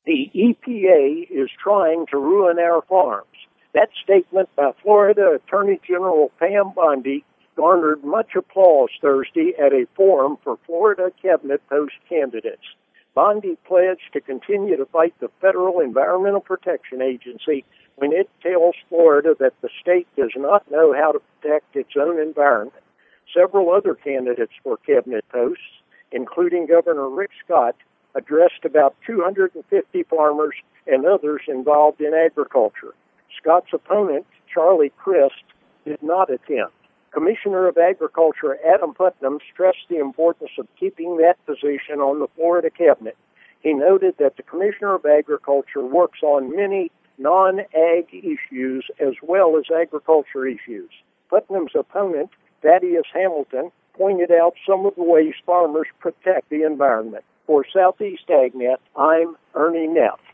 The EPA is trying to ruin our farms. That statement by Florida Attorney General Pam Bondi garnered much applause Thursday at a forum for Florida Cabinet Post candidates. Bondi pledged to continue to fight the Federal Environmental Protection Agency when it tells Florida that the state does not know how to protect its own environment. Several other candidates for cabinet posts, including Governor Rick Scott, addressed about 250 farmers and others involved in agriculture. Scott's opponent, Charlie Crist, did not attend. Commissioner of Agriculture Adam Putnam stressed the importance of keeping that position on the Florida cabinet. He noted that the Commissioner of Agriculture works on many non-ag issues as well as agriculture issues. Putnam's opponent, Thaddeus Hamilton, pointed out some of the ways farmers protect the environment. For Southeast AgNet, I'm Ernie Neff.